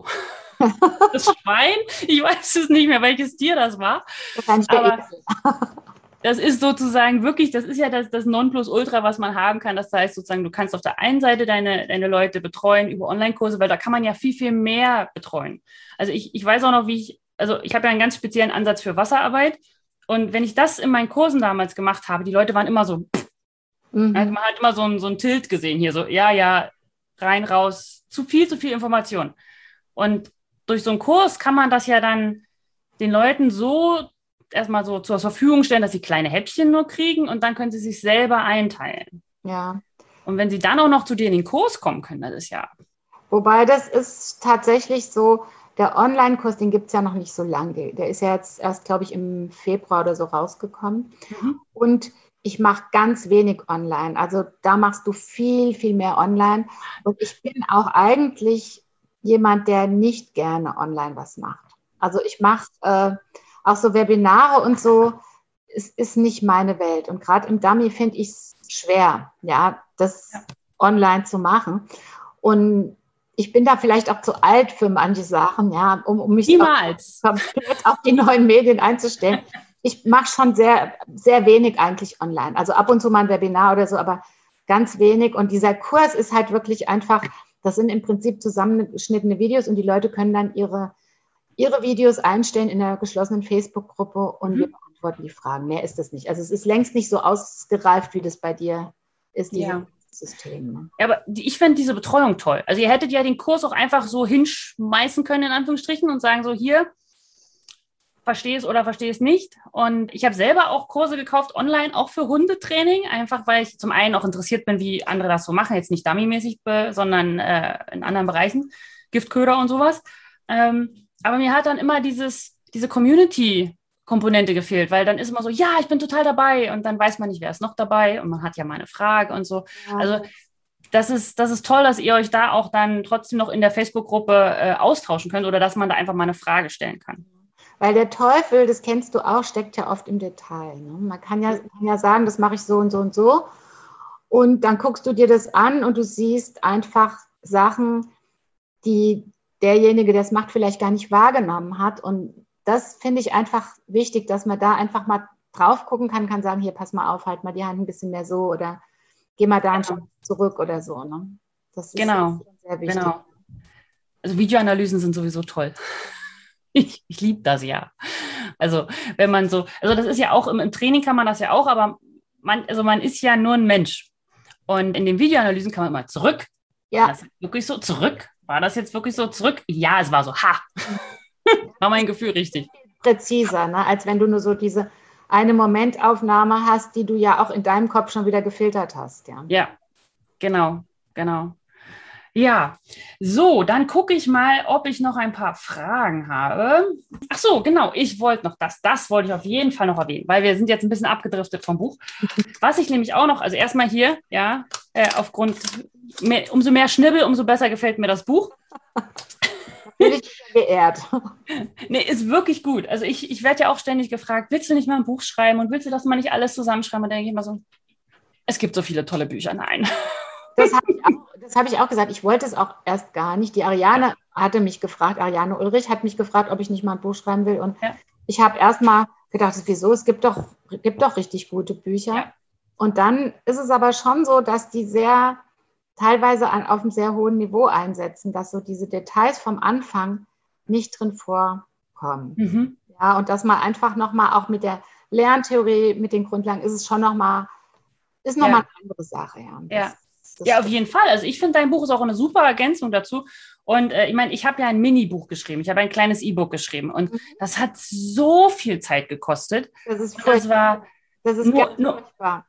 S3: Das Schwein? Ich weiß es nicht mehr, welches Tier das war. Aber das ist sozusagen wirklich, das ist ja das Nonplusultra, was man haben kann. Das heißt sozusagen, du kannst auf der einen Seite deine Leute betreuen über Online-Kurse, weil da kann man ja viel, viel mehr betreuen. Also ich weiß auch noch, ich habe ja einen ganz speziellen Ansatz für Wasserarbeit. Und wenn ich das in meinen Kursen damals gemacht habe, die Leute waren immer so, man hat immer so ein Tilt gesehen hier, so, rein, raus, zu viel Information. Und durch so einen Kurs kann man das ja dann den Leuten so erstmal so zur Verfügung stellen, dass sie kleine Häppchen nur kriegen und dann können sie sich selber einteilen.
S2: Ja.
S3: Und wenn sie dann auch noch zu dir in den Kurs kommen können, das ist ja...
S2: Wobei das ist tatsächlich so, der Online-Kurs, den gibt es ja noch nicht so lange. Der ist ja jetzt erst, glaube ich, im Februar oder so rausgekommen. Mhm. Und ich mache ganz wenig online. Also da machst du viel, viel mehr online. Und ich bin auch eigentlich jemand, der nicht gerne online was macht. Also ich mache auch so Webinare und so, es ist nicht meine Welt. Und gerade im Dummy finde ich es schwer, das online zu machen. Und ich bin da vielleicht auch zu alt für manche Sachen, um mich komplett auf die neuen Medien einzustellen. Ich mache schon sehr, sehr wenig eigentlich online. Also ab und zu mal ein Webinar oder so, aber ganz wenig. Und dieser Kurs ist halt wirklich einfach, das sind im Prinzip zusammengeschnittene Videos und die Leute können dann ihre Videos einstellen in der geschlossenen Facebook-Gruppe und wir beantworten die Fragen. Mehr ist das nicht. Also es ist längst nicht so ausgereift, wie das bei dir ist, dieses System. Ne?
S3: Ja, aber ich fände diese Betreuung toll. Also ihr hättet ja den Kurs auch einfach so hinschmeißen können, in Anführungsstrichen, und sagen so, hier, verstehe es oder verstehe es nicht. Und ich habe selber auch Kurse gekauft, online, auch für Hundetraining, einfach weil ich zum einen auch interessiert bin, wie andere das so machen, jetzt nicht dummymäßig, sondern in anderen Bereichen, Giftköder und sowas. Aber mir hat dann immer diese Community-Komponente gefehlt, weil dann ist immer so, ja, ich bin total dabei und dann weiß man nicht, wer ist noch dabei und man hat ja mal eine Frage und so. Ja. Also das ist toll, dass ihr euch da auch dann trotzdem noch in der Facebook-Gruppe austauschen könnt oder dass man da einfach mal eine Frage stellen kann.
S2: Weil der Teufel, das kennst du auch, steckt ja oft im Detail. Ne? Man kann ja sagen, das mache ich so und so und so. Und dann guckst du dir das an und du siehst einfach Sachen, die derjenige, der es macht, vielleicht gar nicht wahrgenommen hat. Und das finde ich einfach wichtig, dass man da einfach mal drauf gucken kann sagen, hier, pass mal auf, halt mal die Hand ein bisschen mehr so oder geh mal da einen Schritt zurück oder so. Ne? Das ist sehr wichtig.
S3: Genau. Also Videoanalysen sind sowieso toll. Ich liebe das ja. Also wenn man so, also das ist ja auch, im Training kann man das ja auch, aber man ist ja nur ein Mensch. Und in den Videoanalysen kann man immer zurück.
S2: Ja.
S3: War das wirklich so zurück? War das jetzt wirklich so zurück? Ja, es war so, war mein Gefühl richtig.
S2: Präziser, ne? Als wenn du nur so diese eine Momentaufnahme hast, die du ja auch in deinem Kopf schon wieder gefiltert hast.
S3: Ja, genau. Ja, so, dann gucke ich mal, ob ich noch ein paar Fragen habe. Ach so, genau, ich wollte noch das wollte ich auf jeden Fall noch erwähnen, weil wir sind jetzt ein bisschen abgedriftet vom Buch. Was ich nämlich auch noch, also erstmal hier, umso mehr Schnibbel, umso besser gefällt mir das Buch.
S2: Bin ich geehrt.
S3: Nee, ist wirklich gut. Also ich werde ja auch ständig gefragt, willst du nicht mal ein Buch schreiben und willst du das mal nicht alles zusammenschreiben? Und dann denke ich immer so, es gibt so viele tolle Bücher. Nein.
S2: Das habe ich auch gesagt. Ich wollte es auch erst gar nicht. Die Ariane hatte mich gefragt, Ariane Ulrich hat mich gefragt, ob ich nicht mal ein Buch schreiben will. Und ich habe erst mal gedacht, wieso? Es gibt doch richtig gute Bücher. Ja. Und dann ist es aber schon so, dass die teilweise auf einem sehr hohen Niveau einsetzen, dass so diese Details vom Anfang nicht drin vorkommen. Mhm. Ja, und dass man einfach nochmal auch mit der Lerntheorie, mit den Grundlagen, ist es schon nochmal eine andere Sache.
S3: Ja, auf jeden Fall. Also ich finde, dein Buch ist auch eine super Ergänzung dazu. Und ich meine, ich habe ja ein Mini-Buch geschrieben. Ich habe ein kleines E-Book geschrieben. Und das hat so viel Zeit gekostet.
S2: Das ist
S3: nur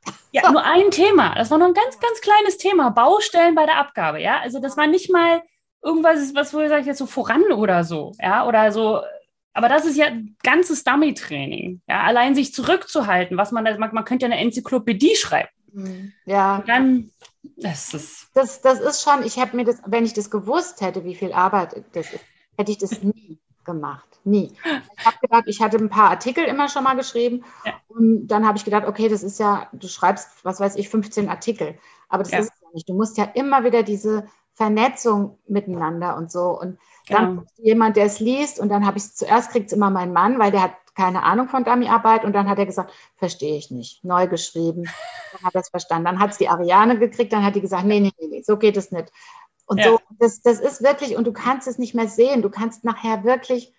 S3: ein Thema. Das war nur ein ganz, ganz kleines Thema. Baustellen bei der Abgabe. Ja, also das war nicht mal irgendwas, wo ich sage jetzt so voran oder so. Ja, oder so. Aber das ist ja ganzes Dummy-Training. Ja, allein sich zurückzuhalten, was man könnte ja eine Enzyklopädie schreiben.
S2: Ja.
S3: Und dann,
S2: das ist schon, wenn ich das gewusst hätte, wie viel Arbeit das ist, hätte ich das nie gemacht. Nie. Ich habe gedacht, ich hatte ein paar Artikel immer schon mal geschrieben und dann habe ich gedacht, okay, das ist ja, du schreibst, was weiß ich, 15 Artikel, aber das ist es ja nicht. Du musst ja immer wieder diese Vernetzung miteinander und so und dann jemand, der es liest und dann zuerst kriegt es immer mein Mann, weil der hat keine Ahnung von Dummyarbeit und dann hat er gesagt, verstehe ich nicht, neu geschrieben, dann hat er es verstanden. Dann hat es die Ariane gekriegt, dann hat die gesagt, nee, so geht es nicht. Und so, das ist wirklich, und du kannst es nicht mehr sehen, du kannst nachher wirklich,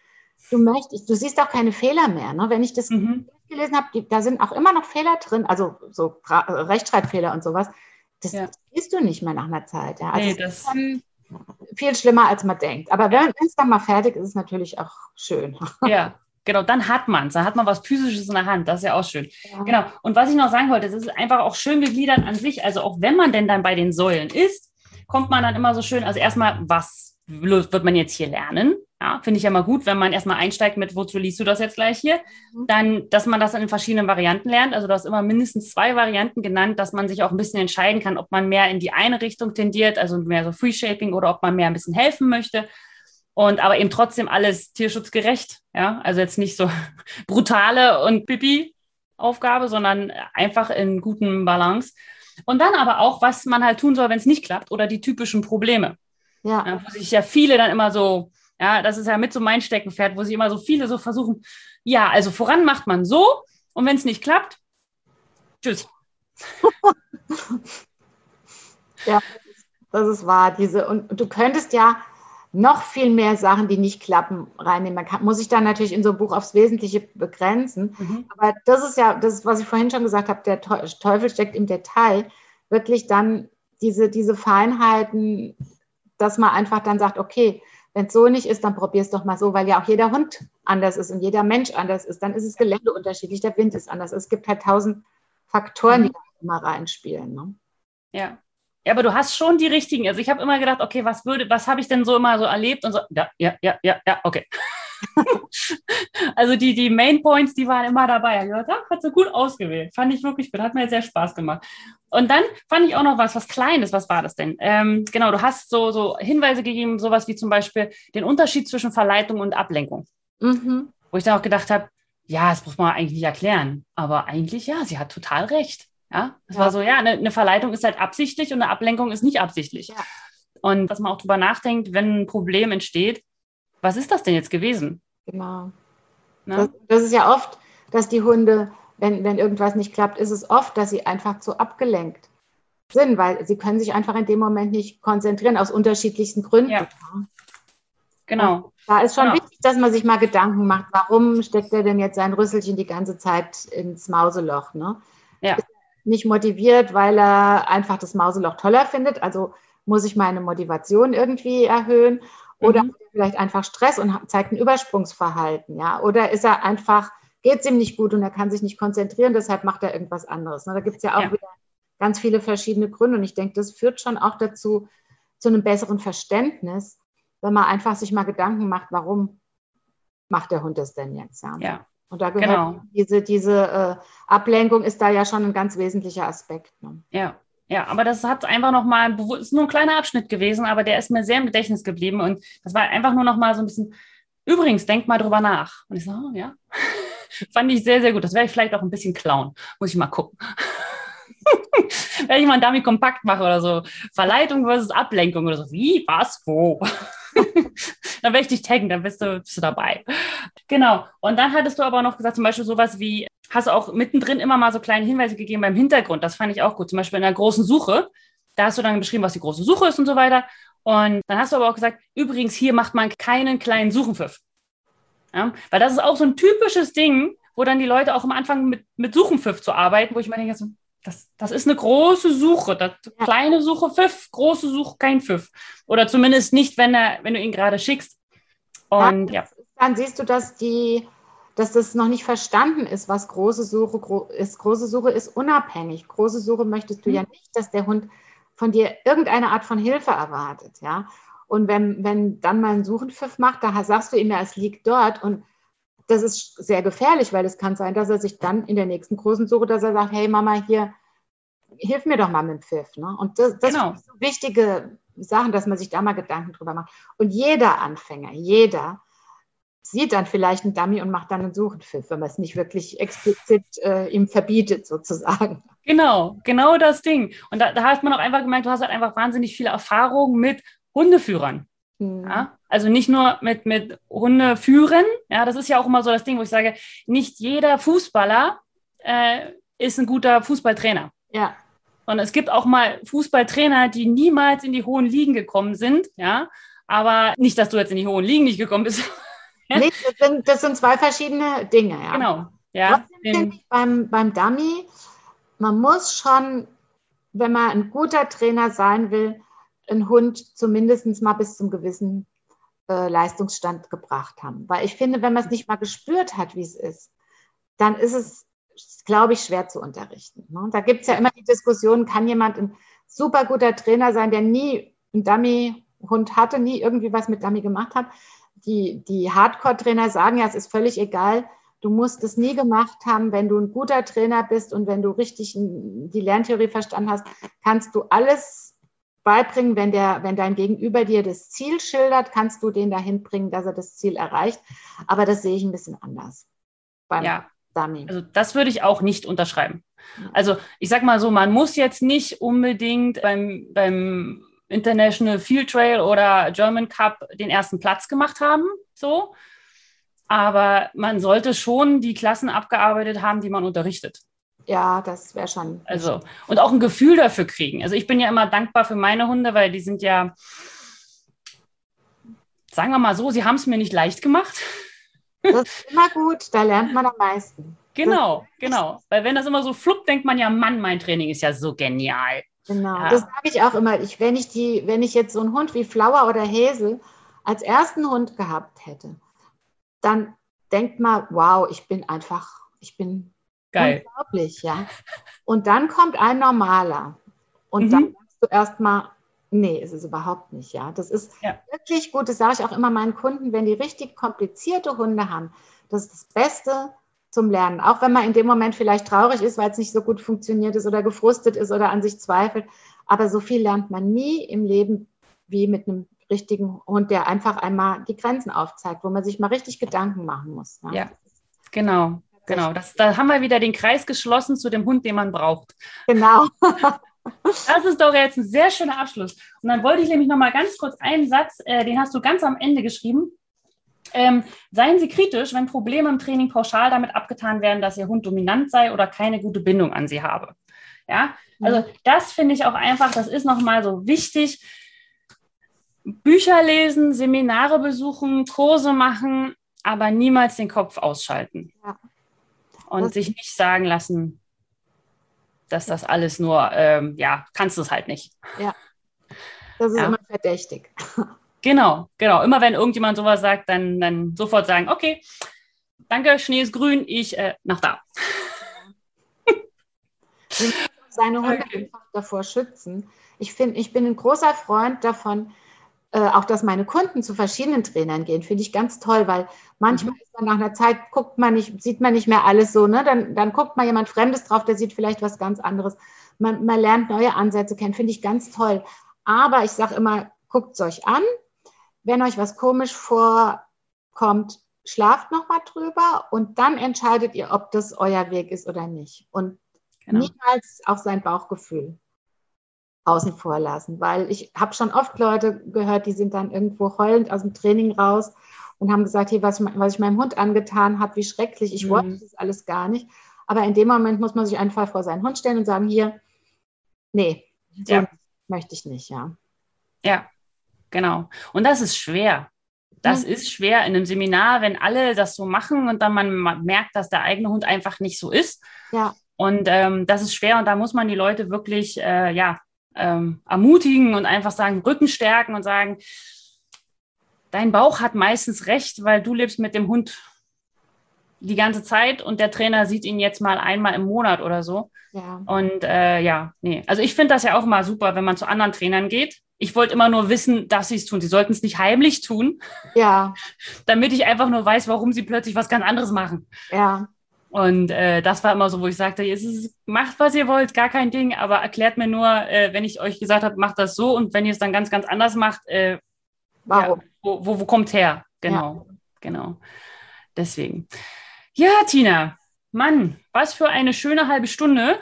S2: du siehst auch keine Fehler mehr. Ne? Wenn ich das gelesen habe, da sind auch immer noch Fehler drin, also so Rechtschreibfehler und sowas, das siehst du nicht mehr nach einer Zeit. Ja? Also das ist schon viel schlimmer, als man denkt. Aber wenn es dann mal fertig ist, ist es natürlich auch schön.
S3: Ja. Genau, dann hat man was Physisches in der Hand, das ist ja auch schön. Ja. Genau, und was ich noch sagen wollte, das ist einfach auch schön gegliedert an sich, also auch wenn man denn dann bei den Säulen ist, kommt man dann immer so schön, also erstmal, was wird man jetzt hier lernen? Ja, finde ich ja mal gut, wenn man erstmal einsteigt mit, wozu liest du das jetzt gleich hier? Dann, dass man das in verschiedenen Varianten lernt, also du hast immer mindestens 2 Varianten genannt, dass man sich auch ein bisschen entscheiden kann, ob man mehr in die eine Richtung tendiert, also mehr so Free-Shaping oder ob man mehr ein bisschen helfen möchte. Aber eben trotzdem alles tierschutzgerecht, ja, also jetzt nicht so brutale und Pipi-Aufgabe, sondern einfach in gutem Balance. Und dann aber auch, was man halt tun soll, wenn es nicht klappt oder die typischen Probleme. Ja, wo sich ja viele dann immer so, ja, das ist ja mit so mein Steckenpferd, wo sich immer so viele so versuchen, ja, also voran macht man so und wenn es nicht klappt, tschüss.
S2: Ja, das ist wahr. Und du könntest ja noch viel mehr Sachen, die nicht klappen, reinnehmen. Muss sich dann natürlich in so einem Buch aufs Wesentliche begrenzen. Aber das ist ja, das, was ich vorhin schon gesagt habe, der Teufel steckt im Detail. Wirklich dann diese Feinheiten, dass man einfach dann sagt, okay, wenn es so nicht ist, dann probier es doch mal so, weil ja auch jeder Hund anders ist und jeder Mensch anders ist. Dann ist das Gelände unterschiedlich, der Wind ist anders. Es gibt halt 1000 Faktoren, die da immer reinspielen. Ne?
S3: Ja. Ja, aber du hast schon die richtigen. Also ich habe immer gedacht, okay, was habe ich denn so immer so erlebt? Und so, ja, okay. Also die Main Points, die waren immer dabei. Ich dachte, hat sie gut ausgewählt. Fand ich wirklich gut. Hat mir sehr Spaß gemacht. Und dann fand ich auch noch was Kleines. Was war das denn? Genau, du hast so Hinweise gegeben, sowas wie zum Beispiel den Unterschied zwischen Verleitung und Ablenkung. Wo ich dann auch gedacht habe, ja, das muss man eigentlich nicht erklären. Aber eigentlich, ja, sie hat total recht. Ja, das war so, ja, eine Verleitung ist halt absichtlich und eine Ablenkung ist nicht absichtlich.
S2: Ja.
S3: Und dass man auch drüber nachdenkt, wenn ein Problem entsteht, was ist das denn jetzt gewesen?
S2: Genau.
S3: Ne?
S2: Das ist ja oft, dass die Hunde, wenn irgendwas nicht klappt, ist es oft, dass sie einfach zu abgelenkt sind, weil sie können sich einfach in dem Moment nicht konzentrieren, aus unterschiedlichsten Gründen.
S3: Ja. Genau.
S2: Und da ist schon wichtig, dass man sich mal Gedanken macht, warum steckt er denn jetzt sein Rüsselchen die ganze Zeit ins Mauseloch? Ne?
S3: Ja.
S2: Ist er nicht motiviert, weil er einfach das Mauseloch toller findet, also muss ich meine Motivation irgendwie erhöhen, oder hat er vielleicht einfach Stress und zeigt ein Übersprungsverhalten, ja? Oder ist er einfach, geht es ihm nicht gut und er kann sich nicht konzentrieren, deshalb macht er irgendwas anderes. Ne? Da gibt es ja auch wieder ganz viele verschiedene Gründe und ich denke, das führt schon auch dazu, zu einem besseren Verständnis, wenn man einfach sich mal Gedanken macht, warum macht der Hund das denn jetzt?
S3: Ja.
S2: Und da gehört diese Ablenkung ist da ja schon ein ganz wesentlicher Aspekt. Ne?
S3: Ja, aber das hat einfach nochmal, ist nur ein kleiner Abschnitt gewesen, aber der ist mir sehr im Gedächtnis geblieben und das war einfach nur nochmal so ein bisschen, übrigens, denk mal drüber nach. Und ich so, oh, ja, fand ich sehr, sehr gut. Das werde ich vielleicht auch ein bisschen klauen. Muss ich mal gucken. Wenn ich mal einen Dummy kompakt mache oder so, Verleitung versus Ablenkung oder so, wie, was, wo? Dann werde ich dich taggen, dann bist du dabei. Genau. Und dann hattest du aber noch gesagt, zum Beispiel sowas wie, hast du auch mittendrin immer mal so kleine Hinweise gegeben beim Hintergrund. Das fand ich auch gut. Zum Beispiel in der großen Suche. Da hast du dann beschrieben, was die große Suche ist und so weiter. Und dann hast du aber auch gesagt, übrigens, hier macht man keinen kleinen Suchenpfiff. Ja? Weil das ist auch so ein typisches Ding, wo dann die Leute auch am Anfang mit Suchenpfiff zu arbeiten, wo ich mir denke, so, das ist eine große Suche. Kleine Suche, Pfiff, große Suche, kein Pfiff. Oder zumindest nicht, wenn du ihn gerade schickst. Und
S2: dann siehst du, dass das noch nicht verstanden ist, was große Suche ist. Große Suche ist unabhängig. Große Suche möchtest du ja nicht, dass der Hund von dir irgendeine Art von Hilfe erwartet. Ja? Und wenn dann mal ein Suchenpfiff macht, da sagst du ihm ja, es liegt dort. Und das ist sehr gefährlich, weil es kann sein, dass er sich dann in der nächsten großen Suche, dass er sagt, hey Mama, hier, hilf mir doch mal mit dem Pfiff. Ne? Und das sind so wichtige Sachen, dass man sich da mal Gedanken drüber macht. Und jeder Anfänger, sieht dann vielleicht einen Dummy und macht dann einen Suchenpfiff, wenn man es nicht wirklich explizit ihm verbietet, sozusagen.
S3: Genau das Ding. Und da hat man auch einfach gemerkt, du hast halt einfach wahnsinnig viele Erfahrungen mit Hundeführern. Ja? Also nicht nur mit Hundeführen. Ja, das ist ja auch immer so das Ding, wo ich sage, nicht jeder Fußballer ist ein guter Fußballtrainer.
S2: Ja.
S3: Und es gibt auch mal Fußballtrainer, die niemals in die hohen Ligen gekommen sind. Ja, aber nicht, dass du jetzt in die hohen Ligen nicht gekommen bist.
S2: Nee, das sind zwei verschiedene Dinge. Ja.
S3: Genau. Ja,
S2: trotzdem denke ich beim Dummy, man muss schon, wenn man ein guter Trainer sein will, einen Hund zumindest mal bis zum gewissen Leistungsstand gebracht haben. Weil ich finde, wenn man es nicht mal gespürt hat, wie es ist, dann ist es, glaube ich, schwer zu unterrichten. Ne? Da gibt es ja immer die Diskussion, kann jemand ein super guter Trainer sein, der nie einen Dummy-Hund hatte, nie irgendwie was mit Dummy gemacht hat. Die Hardcore-Trainer sagen ja, es ist völlig egal, du musst es nie gemacht haben. Wenn du ein guter Trainer bist und wenn du richtig die Lerntheorie verstanden hast, kannst du alles beibringen. Wenn dein Gegenüber dir das Ziel schildert, kannst du den dahin bringen, dass er das Ziel erreicht. Aber das sehe ich ein bisschen anders beim Dummy.
S3: Also das würde ich auch nicht unterschreiben. Also ich sag mal so, man muss jetzt nicht unbedingt beim International Field Trail oder German Cup den ersten Platz gemacht haben, so. Aber man sollte schon die Klassen abgearbeitet haben, die man unterrichtet.
S2: Ja, das wäre schon.
S3: Also, und auch ein Gefühl dafür kriegen. Also ich bin ja immer dankbar für meine Hunde, weil die sind ja, sagen wir mal so, sie haben es mir nicht leicht gemacht.
S2: Das ist immer gut, da lernt man am meisten.
S3: Genau. Weil wenn das immer so fluppt, denkt man ja, Mann, mein Training ist ja so genial.
S2: Genau, das sage ich auch immer. Wenn ich jetzt so einen Hund wie Flower oder Hazel als ersten Hund gehabt hätte, dann denkt man, wow, ich bin
S3: geil.
S2: Unglaublich, ja. Und dann kommt ein normaler. Und dann sagst du erstmal, nee, ist es überhaupt nicht, ja. Das ist wirklich gut, das sage ich auch immer meinen Kunden, wenn die richtig komplizierte Hunde haben, das ist das Beste zum Lernen. Auch wenn man in dem Moment vielleicht traurig ist, weil es nicht so gut funktioniert ist oder gefrustet ist oder an sich zweifelt. Aber so viel lernt man nie im Leben wie mit einem richtigen Hund, der einfach einmal die Grenzen aufzeigt, wo man sich mal richtig Gedanken machen muss. Ne?
S3: Ja, genau.
S1: Genau. Da haben wir wieder den Kreis geschlossen zu dem Hund, den man braucht.
S2: Genau.
S1: Das ist doch jetzt ein sehr schöner Abschluss. Und dann wollte ich nämlich noch mal ganz kurz einen Satz, den hast du ganz am Ende geschrieben. Seien Sie kritisch, wenn Probleme im Training pauschal damit abgetan werden, dass Ihr Hund dominant sei oder keine gute Bindung an Sie habe. Ja, also das finde ich auch einfach, das ist nochmal so wichtig. Bücher lesen, Seminare besuchen, Kurse machen, aber niemals den Kopf ausschalten. Ja. Und sich nicht sagen lassen, dass das alles nur, kannst du es halt nicht.
S2: Ja, das ist immer verdächtig.
S1: Genau. Immer wenn irgendjemand sowas sagt, dann sofort sagen, okay, danke, Schnee ist grün, ich nach da.
S2: Seine Hunde einfach davor schützen. Ich bin ein großer Freund davon, auch dass meine Kunden zu verschiedenen Trainern gehen, finde ich ganz toll, weil manchmal ist man nach einer Zeit, sieht man nicht mehr alles so, ne? Dann guckt mal jemand Fremdes drauf, der sieht vielleicht was ganz anderes. Man lernt neue Ansätze kennen, finde ich ganz toll. Aber ich sage immer, guckt es euch an. Wenn euch was komisch vorkommt, schlaft nochmal drüber und dann entscheidet ihr, ob das euer Weg ist oder nicht. Und niemals auch sein Bauchgefühl außen vor lassen, weil ich habe schon oft Leute gehört, die sind dann irgendwo heulend aus dem Training raus und haben gesagt, hey, was ich meinem Hund angetan habe, wie schrecklich, ich wollte das alles gar nicht. Aber in dem Moment muss man sich einfach vor seinen Hund stellen und sagen, hier, nee, so möchte ich nicht, ja.
S1: Ja, genau. Und das ist schwer. Das ist schwer in einem Seminar, wenn alle das so machen und dann man merkt, dass der eigene Hund einfach nicht so ist.
S2: Ja.
S1: Und das ist schwer und da muss man die Leute wirklich ermutigen und einfach sagen, Rücken stärken und sagen, dein Bauch hat meistens recht, weil du lebst mit dem Hund die ganze Zeit und der Trainer sieht ihn jetzt mal einmal im Monat oder so.
S2: Ja.
S1: Und Also ich finde das ja auch mal super, wenn man zu anderen Trainern geht. Ich wollte immer nur wissen, dass sie es tun. Sie sollten es nicht heimlich tun.
S2: Ja.
S1: Damit ich einfach nur weiß, warum sie plötzlich was ganz anderes machen.
S2: Ja.
S1: Und das war immer so, wo ich sagte, macht, was ihr wollt, gar kein Ding, aber erklärt mir nur, wenn ich euch gesagt habe, macht das so und wenn ihr es dann ganz, ganz anders macht,
S2: warum?
S1: Wo kommt her? Genau. Deswegen. Ja, Tina, Mann, was für eine schöne halbe Stunde.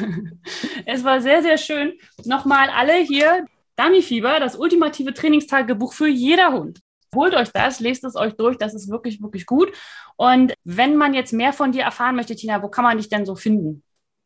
S1: Es war sehr, sehr schön. Nochmal alle hier, Dummy-Fieber, das ultimative Trainingstagebuch für jeder Hund. Holt euch das, lest es euch durch, das ist wirklich, wirklich gut. Und wenn man jetzt mehr von dir erfahren möchte, Tina, wo kann man dich denn so finden?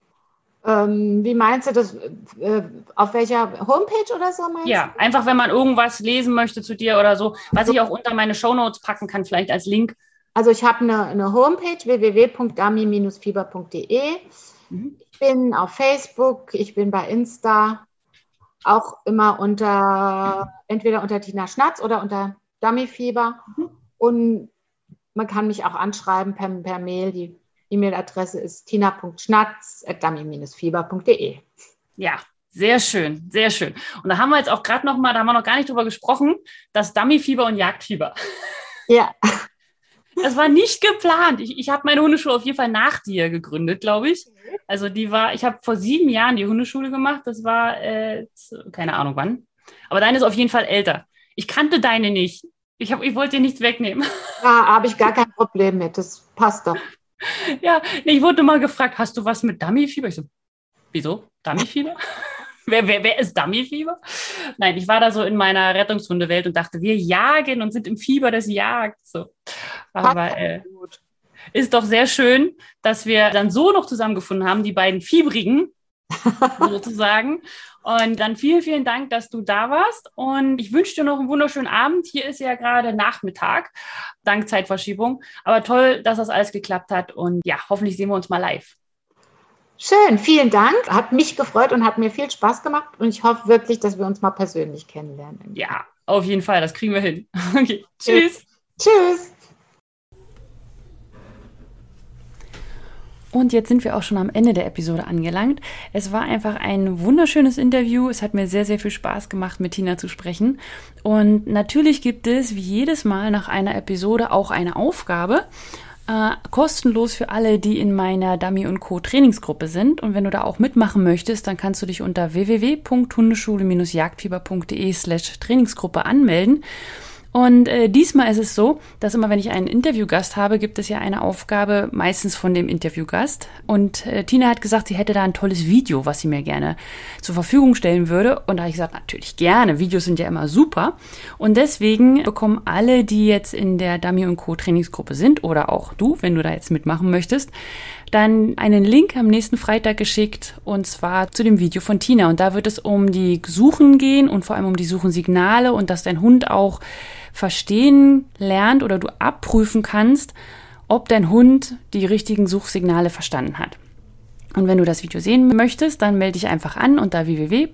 S2: Wie meinst du das? Auf welcher Homepage oder so meinst du?
S1: Ja, einfach wenn man irgendwas lesen möchte zu dir oder so, was ich auch unter meine Shownotes packen kann, vielleicht als Link.
S2: Also ich habe eine Homepage, www.dummy-fieber.de. Ich bin auf Facebook, ich bin bei Insta, auch immer entweder unter Tina Schnatz oder unter Dummy-Fieber. Und man kann mich auch anschreiben per Mail. Die E-Mail-Adresse ist tina.schnatz@dummy-fieber.de.
S1: Ja, sehr schön, sehr schön. Und da haben wir jetzt auch gerade noch mal, da haben wir noch gar nicht drüber gesprochen, das Dummy-Fieber und Jagdfieber.
S2: Ja.
S1: Das war nicht geplant. Ich habe meine Hundeschule auf jeden Fall nach dir gegründet, glaube ich. Also ich habe vor 7 Jahren die Hundeschule gemacht. Das war, keine Ahnung wann. Aber deine ist auf jeden Fall älter. Ich kannte deine nicht. Ich wollte dir nichts wegnehmen.
S2: Ja, habe ich gar kein Problem mit. Das passt doch.
S1: Ja, ich wurde mal gefragt, hast du was mit Dummy-Fieber? Ich so, wieso? Dummy-Fieber? Wer ist Dummy-Fieber? Nein, ich war da so in meiner Rettungshundewelt und dachte, wir jagen und sind im Fieber des Jagds. So. Aber ist doch sehr schön, dass wir dann so noch zusammengefunden haben, die beiden Fiebrigen sozusagen. Und dann vielen, vielen Dank, dass du da warst. Und ich wünsche dir noch einen wunderschönen Abend. Hier ist ja gerade Nachmittag, dank Zeitverschiebung. Aber toll, dass das alles geklappt hat. Und ja, hoffentlich sehen wir uns mal live.
S2: Schön, vielen Dank. Hat mich gefreut und hat mir viel Spaß gemacht. Und ich hoffe wirklich, dass wir uns mal persönlich kennenlernen.
S1: Ja, auf jeden Fall. Das kriegen wir hin. Okay. Tschüss.
S2: Tschüss.
S3: Und jetzt sind wir auch schon am Ende der Episode angelangt. Es war einfach ein wunderschönes Interview. Es hat mir sehr, sehr viel Spaß gemacht, mit Tina zu sprechen. Und natürlich gibt es wie jedes Mal nach einer Episode auch eine Aufgabe, kostenlos für alle, die in meiner Dummy & Co. Trainingsgruppe sind. Und wenn du da auch mitmachen möchtest, dann kannst du dich unter www.hundeschule-jagdfieber.de/Trainingsgruppe anmelden.
S1: Und diesmal ist es so, dass immer, wenn ich einen Interviewgast habe, gibt es ja eine Aufgabe, meistens von dem Interviewgast. Und Tina hat gesagt, sie hätte da ein tolles Video, was sie mir gerne zur Verfügung stellen würde. Und da habe ich gesagt, natürlich gerne. Videos sind ja immer super. Und deswegen bekommen alle, die jetzt in der Dummy & Co. Trainingsgruppe sind, oder auch du, wenn du da jetzt mitmachen möchtest, dann einen Link am nächsten Freitag geschickt, und zwar zu dem Video von Tina. Und da wird es um die Suchen gehen und vor allem um die Suchensignale und dass dein Hund auch verstehen lernt oder du abprüfen kannst, ob dein Hund die richtigen Suchsignale verstanden hat. Und wenn du das Video sehen möchtest, dann melde dich einfach an unter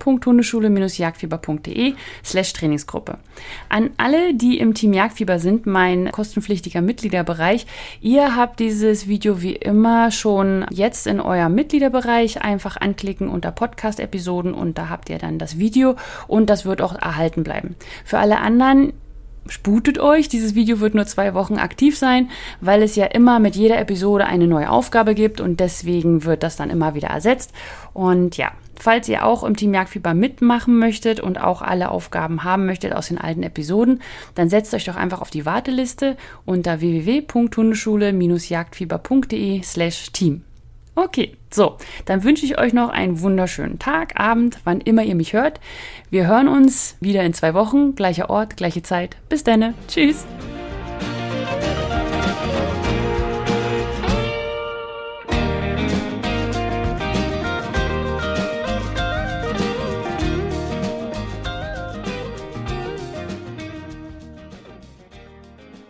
S1: www.hundeschule-jagdfieber.de/Trainingsgruppe. An alle, die im Team Jagdfieber sind, mein kostenpflichtiger Mitgliederbereich, ihr habt dieses Video wie immer schon jetzt in eurem Mitgliederbereich. Einfach anklicken unter Podcast-Episoden und da habt ihr dann das Video und das wird auch erhalten bleiben. Für alle anderen, sputet euch, dieses Video wird nur 2 Wochen aktiv sein, weil es ja immer mit jeder Episode eine neue Aufgabe gibt und deswegen wird das dann immer wieder ersetzt. Und ja, falls ihr auch im Team Jagdfieber mitmachen möchtet und auch alle Aufgaben haben möchtet aus den alten Episoden, dann setzt euch doch einfach auf die Warteliste unter www.hundeschule-jagdfieber.de/Team. Okay, so, dann wünsche ich euch noch einen wunderschönen Tag, Abend, wann immer ihr mich hört. Wir hören uns wieder in 2 Wochen, gleicher Ort, gleiche Zeit. Bis dann, tschüss!